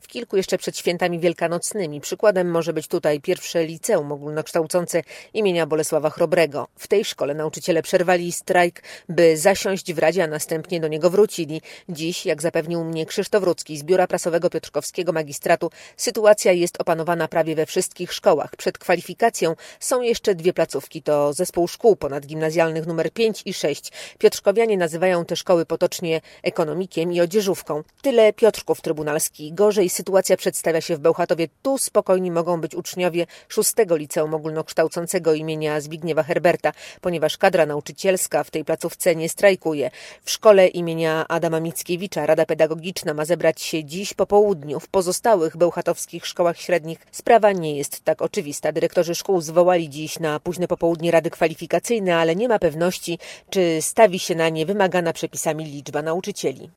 kilku jeszcze przed świętami wielkanocnymi. Przykładem może być tutaj pierwsze liceum ogólnokształcące imienia Bolesława Chrobrego. W tej szkole nauczyciele przerwali strajk, by zasiąść w radzie, a następnie do niego wrócili. Dziś, jak zapewnił mnie Krzysztof Rudzki z Biura Prasowego Piotrkowskiego Magistratu, sytuacja jest opanowana prawie we wszystkich szkołach. Przed kwalifikacją są jeszcze dwie placówki. To zespół szkół ponadgimnazjalnych nr 5 i 6. Piotrkowianie nazywają te szkoły potocznie ekonomikiem i odzieżówką. Tyle Piotrków Trybunalski. Gorzej sytuacja przedstawia się w Bełchatowie. Tu spokojni mogą być uczniowie 6. Liceum Ogólnokształcącego imienia Zbigniewa Herberta, ponieważ kadra nauczycielska w tej placówce nie strajkuje. W szkole imienia Adama Mickiewicza Rada Pedagogiczna ma zebrać się dziś po południu. W pozostałych bełchatowskich szkołach średnich sprawa nie jest tak oczywista. Dyrektorzy szkół zwołali dziś na późne popołudnie rady kwalifikacyjne, ale nie ma pewności, czy stawi się na nie wymagana przepisami liczba nauczycieli.